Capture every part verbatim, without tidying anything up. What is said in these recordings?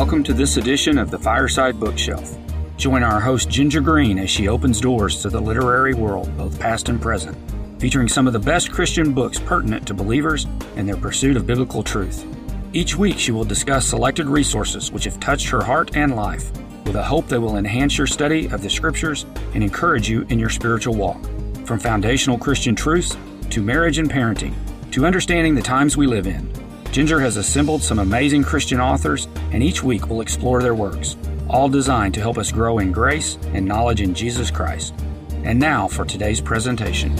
welcome to this edition of the Fireside Bookshelf. Join our host Ginger Green as she opens doors to the literary world, both past and present, featuring some of the best Christian books pertinent to believers and their pursuit of biblical truth. Each week she will discuss selected resources which have touched her heart and life, with a hope they will enhance your study of the Scriptures and encourage you in your spiritual walk. From foundational Christian truths to marriage and parenting, to understanding the times we live in, Ginger has assembled some amazing Christian authors, and each week we'll explore their works, all designed to help us grow in grace and knowledge in Jesus Christ. And now for today's presentation.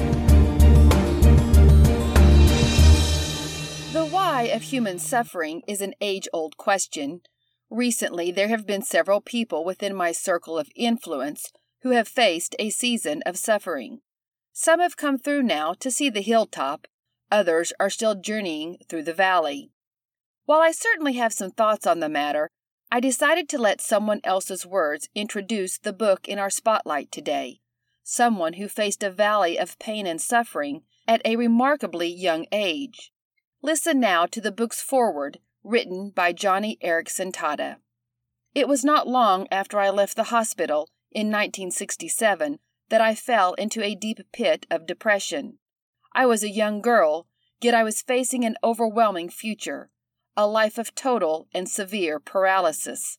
The why of human suffering is an age-old question. Recently, there have been several people within my circle of influence who have faced a season of suffering. Some have come through now to see the hilltop. Others are still journeying through the valley. While I certainly have some thoughts on the matter, I decided to let someone else's words introduce the book in our spotlight today, someone who faced a valley of pain and suffering at a remarkably young age. Listen now to the book's foreword, written by Joni Eareckson Tada. It was not long after I left the hospital in nineteen sixty-seven that I fell into a deep pit of depression. I was a young girl, yet I was facing an overwhelming future, a life of total and severe paralysis.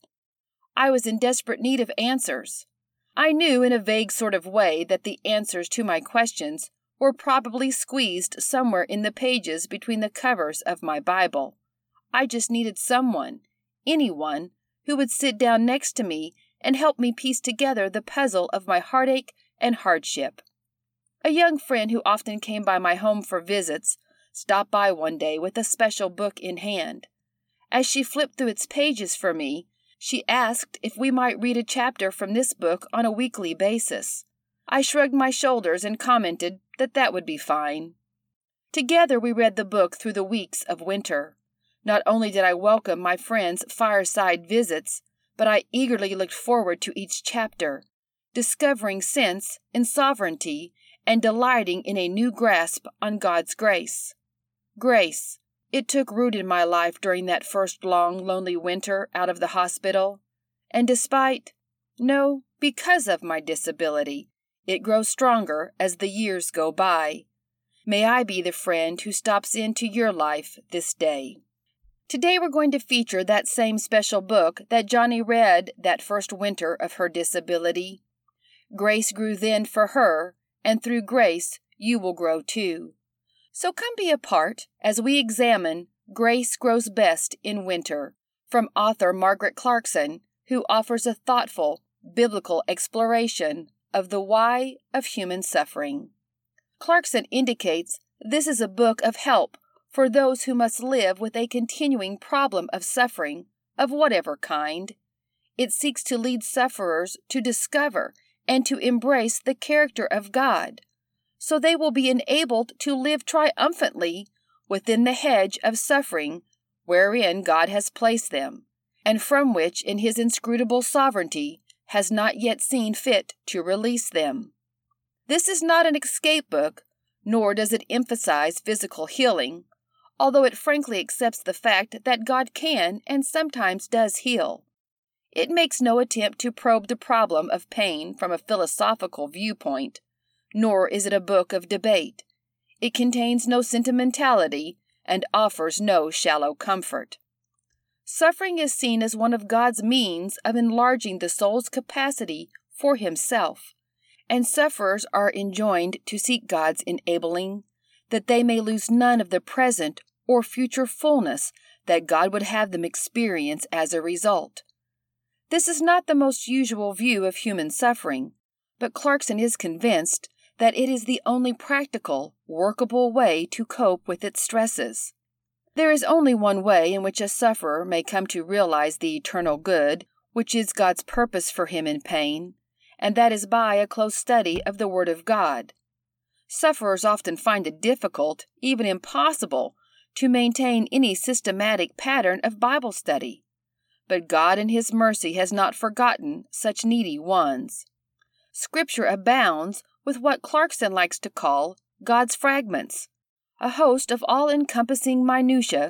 I was in desperate need of answers. I knew in a vague sort of way that the answers to my questions were probably squeezed somewhere in the pages between the covers of my Bible. I just needed someone, anyone, who would sit down next to me and help me piece together the puzzle of my heartache and hardship. A young friend who often came by my home for visits stopped by one day with a special book in hand. As she flipped through its pages for me, she asked if we might read a chapter from this book on a weekly basis. I shrugged my shoulders and commented that that would be fine. Together we read the book through the weeks of winter. Not only did I welcome my friend's fireside visits, but I eagerly looked forward to each chapter, discovering sense in sovereignty and delighting in a new grasp on God's grace. Grace. It took root in my life during that first long, lonely winter out of the hospital. And despite, no, because of my disability, it grows stronger as the years go by. May I be the friend who stops into your life this day. Today we're going to feature that same special book that Joni read that first winter of her disability. Grace grew then for her, and through grace you will grow too. So come be a part as we examine Grace Grows Best in Winter from author Margaret Clarkson, who offers a thoughtful, biblical exploration of the why of human suffering. Clarkson indicates this is a book of help for those who must live with a continuing problem of suffering of whatever kind. It seeks to lead sufferers to discover and to embrace the character of God, so they will be enabled to live triumphantly within the hedge of suffering wherein God has placed them, and from which in His inscrutable sovereignty has not yet seen fit to release them. This is not an escape book, nor does it emphasize physical healing, although it frankly accepts the fact that God can and sometimes does heal. It makes no attempt to probe the problem of pain from a philosophical viewpoint, nor is it a book of debate. It contains no sentimentality and offers no shallow comfort. Suffering is seen as one of God's means of enlarging the soul's capacity for Himself, and sufferers are enjoined to seek God's enabling, that they may lose none of the present or future fullness that God would have them experience as a result. This is not the most usual view of human suffering, but Clarkson is convinced that it is the only practical, workable way to cope with its stresses. There is only one way in which a sufferer may come to realize the eternal good, which is God's purpose for him in pain, and that is by a close study of the Word of God. Sufferers often find it difficult, even impossible, to maintain any systematic pattern of Bible study. But God in His mercy has not forgotten such needy ones. Scripture abounds with what Clarkson likes to call God's fragments, a host of all-encompassing minutiae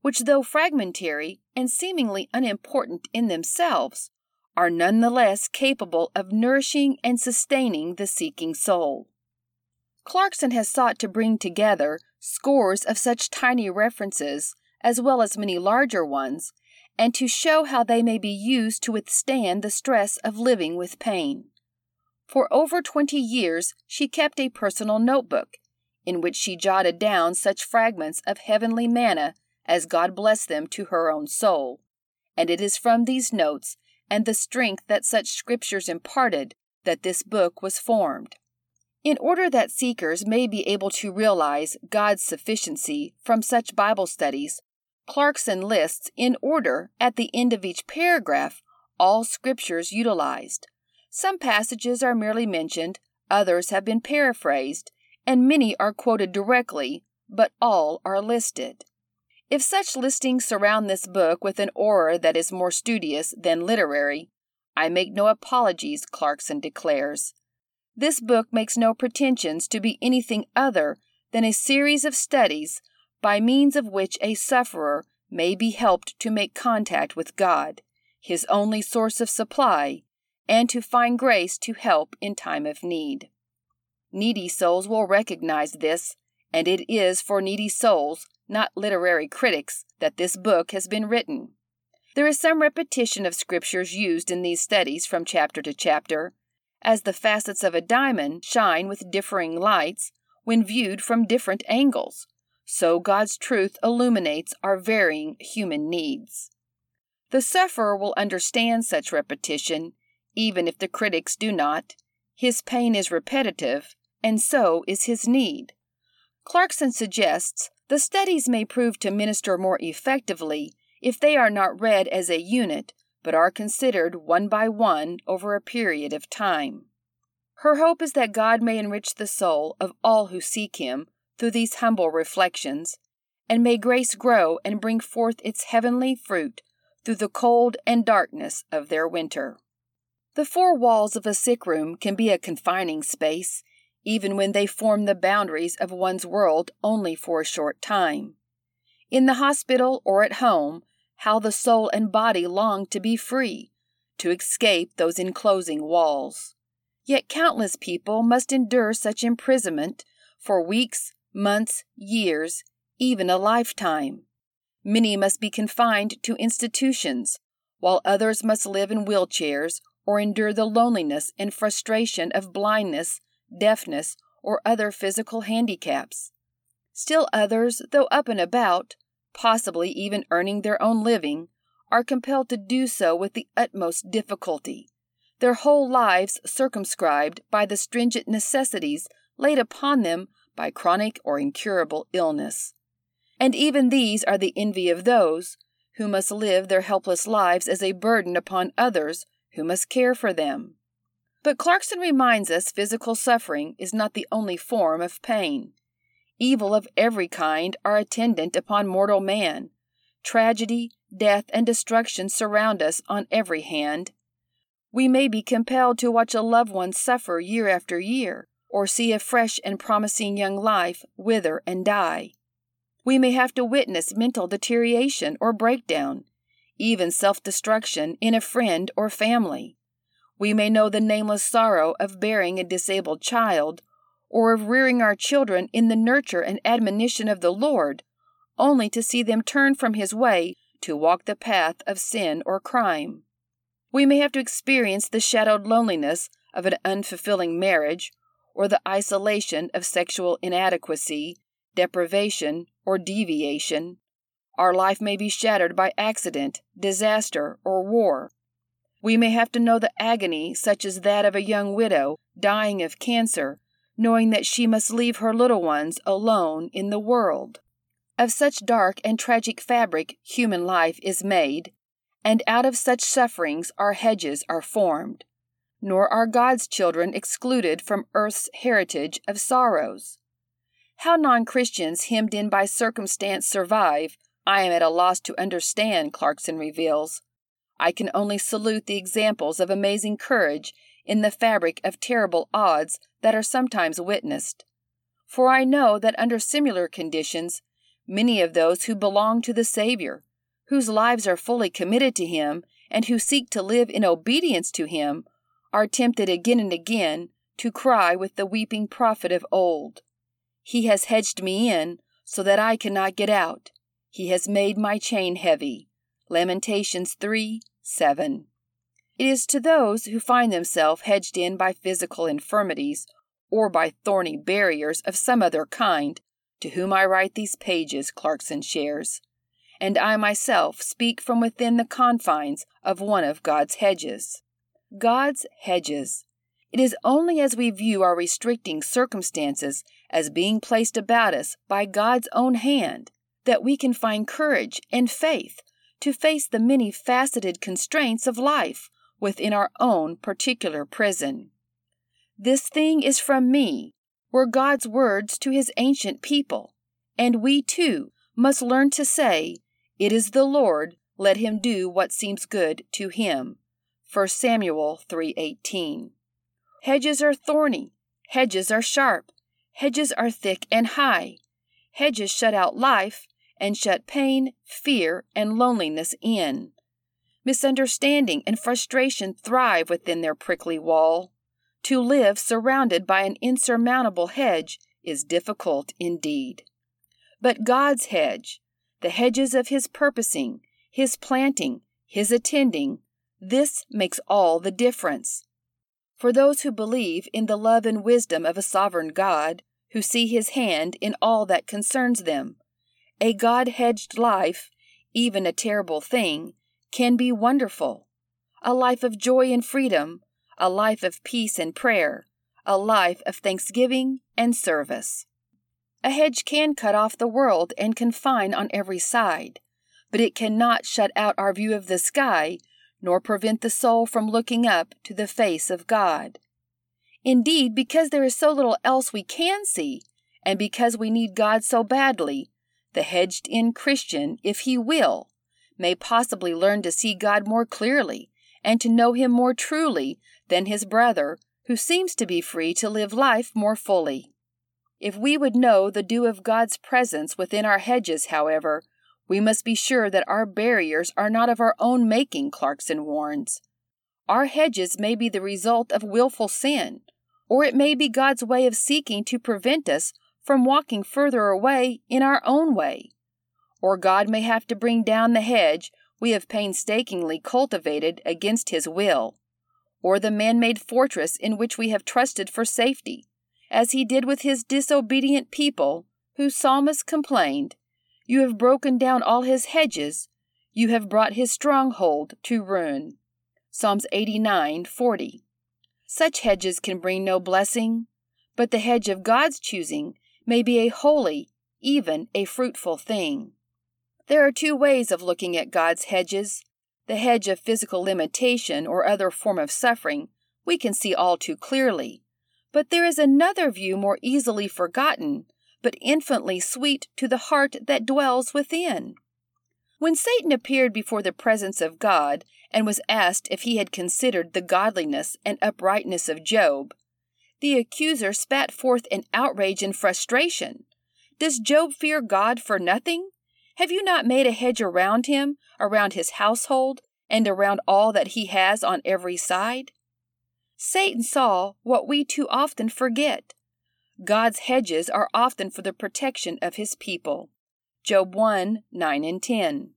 which, though fragmentary and seemingly unimportant in themselves, are nonetheless capable of nourishing and sustaining the seeking soul. Clarkson has sought to bring together scores of such tiny references, as well as many larger ones, and to show how they may be used to withstand the stress of living with pain. For over twenty years she kept a personal notebook, in which she jotted down such fragments of heavenly manna as God blessed them to her own soul, and it is from these notes and the strength that such scriptures imparted that this book was formed. In order that seekers may be able to realize God's sufficiency from such Bible studies, Clarkson lists in order at the end of each paragraph all scriptures utilized. Some passages are merely mentioned, others have been paraphrased, and many are quoted directly, but all are listed. If such listings surround this book with an aura that is more studious than literary, I make no apologies, Clarkson declares. This book makes no pretensions to be anything other than a series of studies by means of which a sufferer may be helped to make contact with God, his only source of supply, and to find grace to help in time of need. Needy souls will recognize this, and it is for needy souls, not literary critics, that this book has been written. There is some repetition of scriptures used in these studies from chapter to chapter, as the facets of a diamond shine with differing lights when viewed from different angles. So God's truth illuminates our varying human needs. The sufferer will understand such repetition, even if the critics do not. His pain is repetitive, and so is his need. Clarkson suggests the studies may prove to minister more effectively if they are not read as a unit, but are considered one by one over a period of time. Her hope is that God may enrich the soul of all who seek Him through these humble reflections, and may grace grow and bring forth its heavenly fruit through the cold and darkness of their winter. The four walls of a sick room can be a confining space, even when they form the boundaries of one's world only for a short time. In the hospital or at home, how the soul and body long to be free, to escape those enclosing walls. Yet countless people must endure such imprisonment for weeks, months, years, even a lifetime. Many must be confined to institutions, while others must live in wheelchairs or endure the loneliness and frustration of blindness, deafness, or other physical handicaps. Still others, though up and about, possibly even earning their own living, are compelled to do so with the utmost difficulty, their whole lives circumscribed by the stringent necessities laid upon them by chronic or incurable illness. And even these are the envy of those who must live their helpless lives as a burden upon others who must care for them. But Clarkson reminds us physical suffering is not the only form of pain. Evil of every kind are attendant upon mortal man. Tragedy, death, and destruction surround us on every hand. We may be compelled to watch a loved one suffer year after year, or see a fresh and promising young life wither and die. We may have to witness mental deterioration or breakdown, even self-destruction in a friend or family. We may know the nameless sorrow of bearing a disabled child, or of rearing our children in the nurture and admonition of the Lord, only to see them turn from His way to walk the path of sin or crime. We may have to experience the shadowed loneliness of an unfulfilling marriage, or the isolation of sexual inadequacy, deprivation, or deviation. Our life may be shattered by accident, disaster, or war. We may have to know the agony such as that of a young widow dying of cancer, knowing that she must leave her little ones alone in the world. Of such dark and tragic fabric human life is made, and out of such sufferings our hedges are formed. Nor are God's children excluded from earth's heritage of sorrows. How non-Christians hemmed in by circumstance survive, I am at a loss to understand, Clarkson reveals. I can only salute the examples of amazing courage in the fabric of terrible odds that are sometimes witnessed. For I know that under similar conditions, Many of those who belong to the Savior, whose lives are fully committed to Him and who seek to live in obedience to Him, are tempted again and again to cry with the weeping prophet of old, "He has hedged me in so that I cannot get out. He has made my chain heavy." Lamentations three, seven. It is to those who find themselves hedged in by physical infirmities or by thorny barriers of some other kind to whom I write these pages, Clarkson shares, and I myself speak from within the confines of one of God's hedges. God's hedges. It is only as we view our restricting circumstances as being placed about us by God's own hand that we can find courage and faith to face the many faceted constraints of life within our own particular prison. "This thing is from me," were God's words to His ancient people, and we too must learn to say, "It is the Lord, let Him do what seems good to Him." First Samuel three eighteen. Hedges are thorny, hedges are sharp, hedges are thick and high. Hedges shut out life and shut pain, fear, and loneliness in. Misunderstanding and frustration thrive within their prickly wall. To live surrounded by an insurmountable hedge is difficult indeed. But God's hedge, the hedges of His purposing, His planting, His attending, this makes all the difference. For those who believe in the love and wisdom of a sovereign God, who see His hand in all that concerns them, a God-hedged life, even a terrible thing, can be wonderful. A life of joy and freedom, a life of peace and prayer, a life of thanksgiving and service. A hedge can cut off the world and confine on every side, but it cannot shut out our view of the sky, nor prevent the soul from looking up to the face of God. Indeed, because there is so little else we can see, and because we need God so badly, the hedged-in Christian, if he will, may possibly learn to see God more clearly and to know Him more truly than his brother, who seems to be free to live life more fully. If we would know the due of God's presence within our hedges, however, we must be sure that our barriers are not of our own making, Clarkson warns. Our hedges may be the result of willful sin, or it may be God's way of seeking to prevent us from walking further away in our own way. Or God may have to bring down the hedge we have painstakingly cultivated against His will, or the man-made fortress in which we have trusted for safety, as He did with His disobedient people, whose psalmist complained, "You have broken down all His hedges, you have brought His stronghold to ruin." Psalms eighty-nine forty. Such hedges can bring no blessing, but the hedge of God's choosing may be a holy, even a fruitful thing. There are two ways of looking at God's hedges. The hedge of physical limitation or other form of suffering we can see all too clearly, but there is another view more easily forgotten, but infinitely sweet to the heart that dwells within. When Satan appeared before the presence of God and was asked if he had considered the godliness and uprightness of Job, the accuser spat forth in outrage and frustration. "Does Job fear God for nothing? Have you not made a hedge around him, around his household, and around all that he has on every side?" Satan saw what we too often forget. God's hedges are often for the protection of His people. Job one, nine and ten.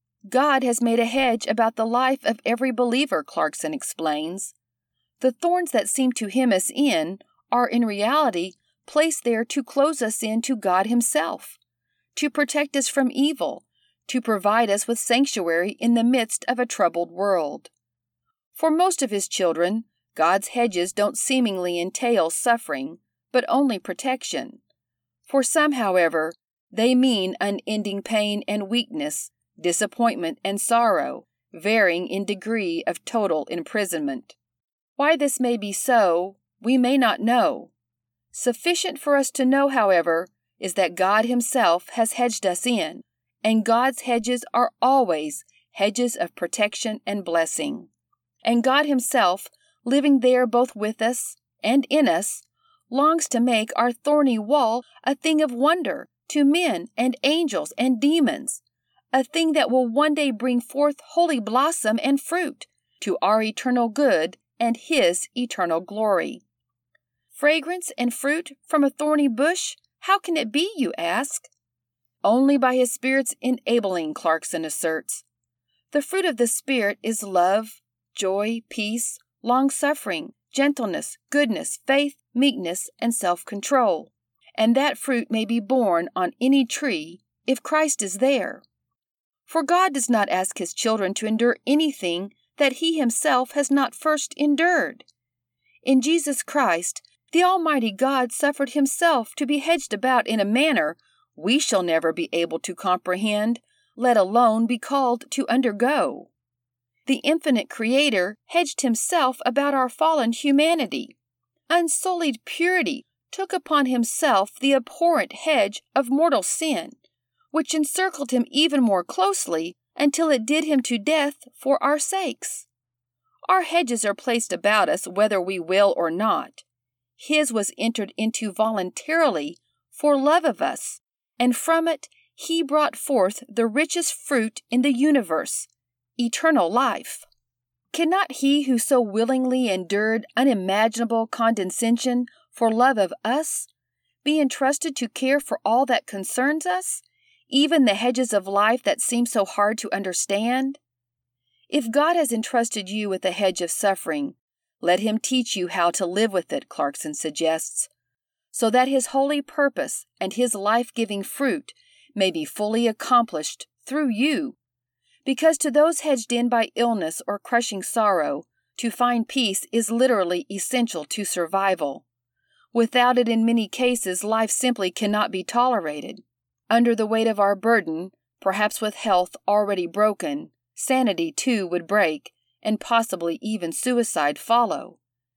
God has made a hedge about the life of every believer, Clarkson explains. The thorns that seem to hem us in are in reality placed there to close us in to God Himself, to protect us from evil, to provide us with sanctuary in the midst of a troubled world. For most of His children, God's hedges don't seemingly entail suffering, but only protection. For some, however, they mean unending pain and weakness, disappointment and sorrow, varying in degree of total imprisonment. Why this may be so, we may not know. Sufficient for us to know, however, is that God Himself has hedged us in, and God's hedges are always hedges of protection and blessing. And God Himself, living there both with us and in us, longs to make our thorny wall a thing of wonder to men and angels and demons, a thing that will one day bring forth holy blossom and fruit to our eternal good and His eternal glory. Fragrance and fruit from a thorny bush? How can it be, you ask? Only by His Spirit's enabling, Clarkson asserts. The fruit of the Spirit is love, joy, peace, long-suffering, gentleness, goodness, faith, meekness, and self-control. And that fruit may be borne on any tree if Christ is there. For God does not ask His children to endure anything that He Himself has not first endured. In Jesus Christ, the Almighty God suffered Himself to be hedged about in a manner we shall never be able to comprehend, let alone be called to undergo. The infinite Creator hedged Himself about our fallen humanity. Unsullied purity took upon Himself the abhorrent hedge of mortal sin, which encircled Him even more closely until it did Him to death for our sakes. Our hedges are placed about us whether we will or not. His was entered into voluntarily for love of us, and from it He brought forth the richest fruit in the universe, eternal life. Cannot He who so willingly endured unimaginable condescension for love of us be entrusted to care for all that concerns us, even the hedges of life that seem so hard to understand? If God has entrusted you with a hedge of suffering, let Him teach you how to live with it, Clarkson suggests, so that His holy purpose and His life-giving fruit may be fully accomplished through you. Because to those hedged in by illness or crushing sorrow, to find peace is literally essential to survival. Without it, in many cases, life simply cannot be tolerated. Under the weight of our burden, perhaps with health already broken, sanity too would break, and possibly even suicide follow.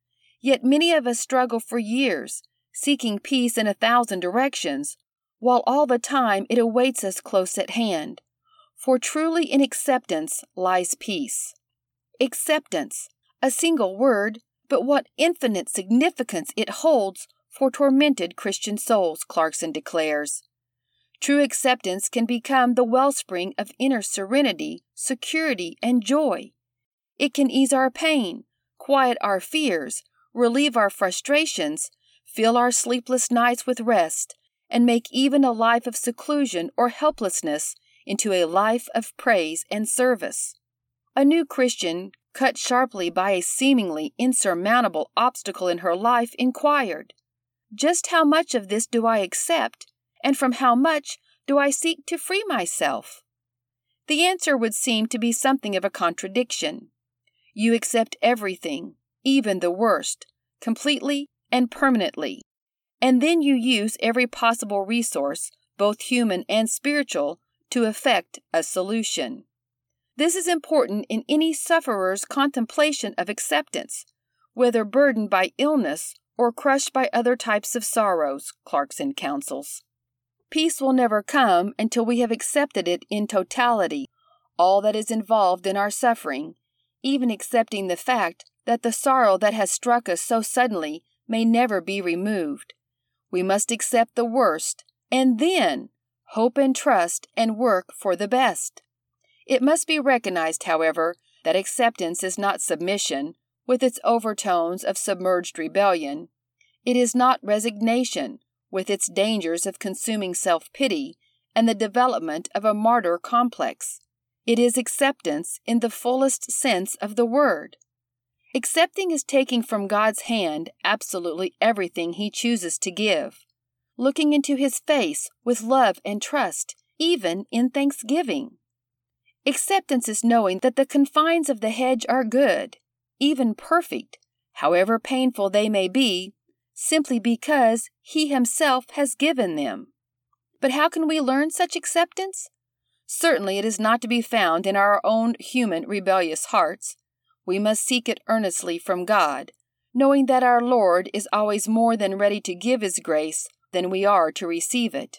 Yet many of us struggle for years, seeking peace in a thousand directions, while all the time it awaits us close at hand. For truly in acceptance lies peace. Acceptance, a single word, but what infinite significance it holds for tormented Christian souls, Clarkson declares. True acceptance can become the wellspring of inner serenity, security, and joy. It can ease our pain, quiet our fears, relieve our frustrations, fill our sleepless nights with rest, and make even a life of seclusion or helplessness into a life of praise and service. A new Christian, cut sharply by a seemingly insurmountable obstacle in her life, inquired, "Just how much of this do I accept, and from how much do I seek to free myself?" The answer would seem to be something of a contradiction. You accept everything, even the worst, completely and permanently, and then you use every possible resource, both human and spiritual, to effect a solution. This is important in any sufferer's contemplation of acceptance, whether burdened by illness or crushed by other types of sorrows, Clarkson counsels. Peace will never come until we have accepted it in totality, all that is involved in our suffering, even accepting the fact that the sorrow that has struck us so suddenly may never be removed. We must accept the worst, and then hope and trust and work for the best. It must be recognized, however, that acceptance is not submission, with its overtones of submerged rebellion. It is not resignation, with its dangers of consuming self-pity and the development of a martyr complex. It is acceptance in the fullest sense of the word. Accepting is taking from God's hand absolutely everything He chooses to give, looking into His face with love and trust, even in thanksgiving. Acceptance is knowing that the confines of the hedge are good, even perfect, however painful they may be, simply because He Himself has given them. But how can we learn such acceptance? Certainly it is not to be found in our own human rebellious hearts. We must seek it earnestly from God, knowing that our Lord is always more than ready to give His grace than we are to receive it.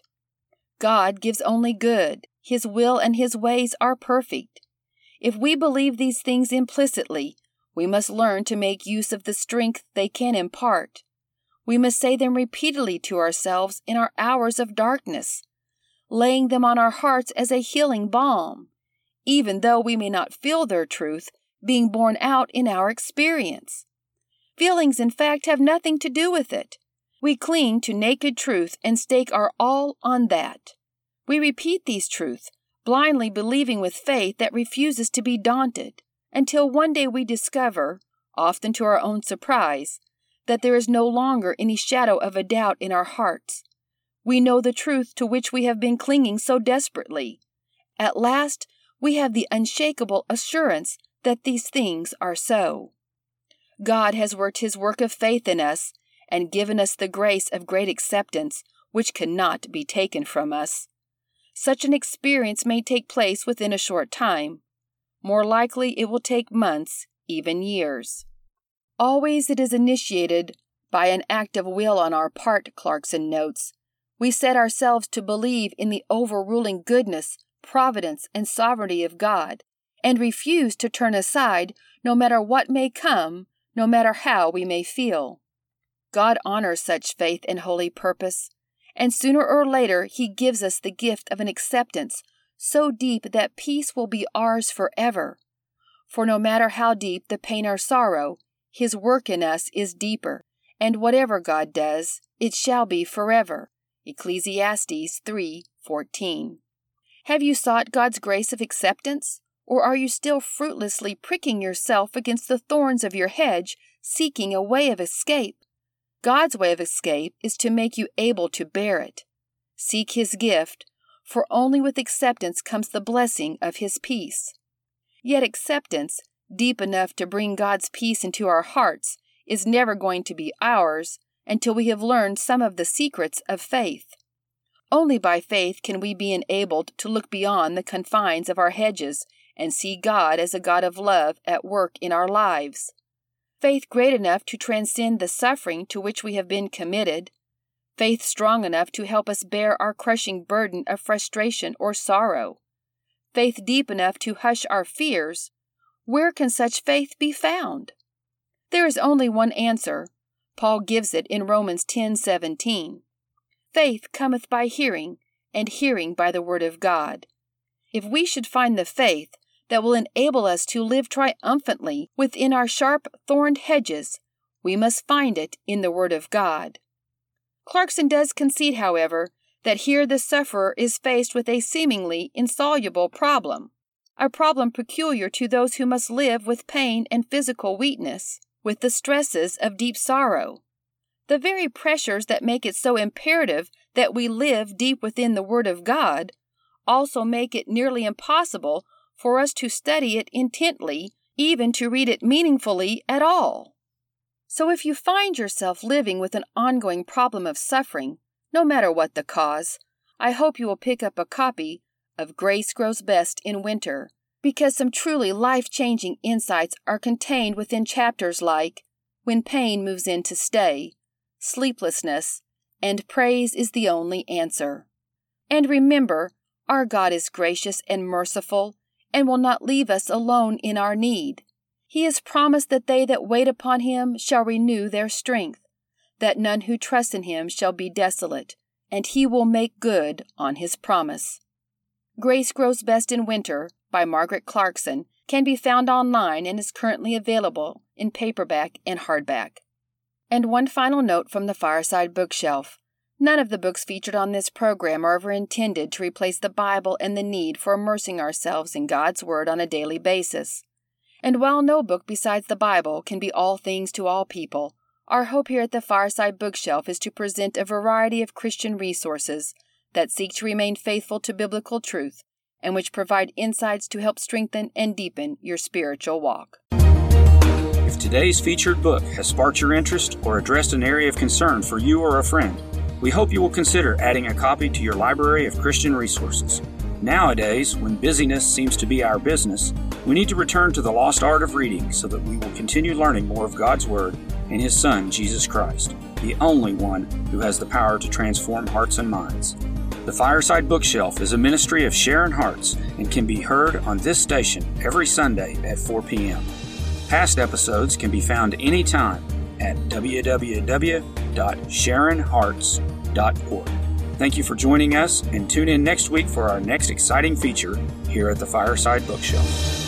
God gives only good. His will and His ways are perfect. If we believe these things implicitly, we must learn to make use of the strength they can impart. We must say them repeatedly to ourselves in our hours of darkness, laying them on our hearts as a healing balm, even though we may not feel their truth being borne out in our experience. Feelings, in fact, have nothing to do with it. We cling to naked truth and stake our all on that. We repeat these truths, blindly believing with faith that refuses to be daunted, until one day we discover, often to our own surprise, that there is no longer any shadow of a doubt in our hearts. We know the truth to which we have been clinging so desperately. At last, we have the unshakable assurance that these things are so. God has worked His work of faith in us and given us the grace of great acceptance, which cannot be taken from us. Such an experience may take place within a short time. More likely, it will take months, even years. Always it is initiated by an act of will on our part, Clarkson notes. We set ourselves to believe in the overruling goodness, providence, and sovereignty of God, and refuse to turn aside no matter what may come, no matter how we may feel. God honors such faith and holy purpose, and sooner or later He gives us the gift of an acceptance so deep that peace will be ours forever. For no matter how deep the pain or sorrow, His work in us is deeper, and whatever God does, it shall be forever. Ecclesiastes three fourteen. Have you sought God's grace of acceptance, or are you still fruitlessly pricking yourself against the thorns of your hedge, seeking a way of escape? God's way of escape is to make you able to bear it. Seek His gift, for only with acceptance comes the blessing of His peace. Yet acceptance, deep enough to bring God's peace into our hearts, is never going to be ours until we have learned some of the secrets of faith. Only by faith can we be enabled to look beyond the confines of our hedges and see God as a God of love at work in our lives. Faith great enough to transcend the suffering to which we have been committed. Faith strong enough to help us bear our crushing burden of frustration or sorrow. Faith deep enough to hush our fears. Where can such faith be found? There is only one answer. Paul gives it in Romans ten seventeen. Faith cometh by hearing, and hearing by the word of God. If we should find the faith that will enable us to live triumphantly within our sharp-thorned hedges, we must find it in the Word of God. Clarkson does concede, however, that here the sufferer is faced with a seemingly insoluble problem, a problem peculiar to those who must live with pain and physical weakness, with the stresses of deep sorrow. The very pressures that make it so imperative that we live deep within the Word of God also make it nearly impossible for us to study it intently, even to read it meaningfully at all. So if you find yourself living with an ongoing problem of suffering, no matter what the cause, I hope you will pick up a copy of Grace Grows Best in Winter, because some truly life-changing insights are contained within chapters like When Pain Moves In to Stay, Sleeplessness, and Praise is the Only Answer. And remember, our God is gracious and merciful, and will not leave us alone in our need. He has promised that they that wait upon Him shall renew their strength, that none who trust in Him shall be desolate, and He will make good on His promise. Grace Grows Best in Winter by Margaret Clarkson can be found online and is currently available in paperback and hardback. And one final note from the Fireside Bookshelf. None of the books featured on this program are ever intended to replace the Bible and the need for immersing ourselves in God's Word on a daily basis. And while no book besides the Bible can be all things to all people, our hope here at the Fireside Bookshelf is to present a variety of Christian resources that seek to remain faithful to biblical truth and which provide insights to help strengthen and deepen your spiritual walk. If today's featured book has sparked your interest or addressed an area of concern for you or a friend, we hope you will consider adding a copy to your library of Christian resources. Nowadays, when busyness seems to be our business, we need to return to the lost art of reading so that we will continue learning more of God's Word and His Son, Jesus Christ, the only one who has the power to transform hearts and minds. The Fireside Bookshelf is a ministry of Sharon Hearts and can be heard on this station every Sunday at four p.m. Past episodes can be found anytime at w w w dot sharon hearts dot org. Thank you for joining us, and tune in next week for our next exciting feature here at the Fireside Bookshelf.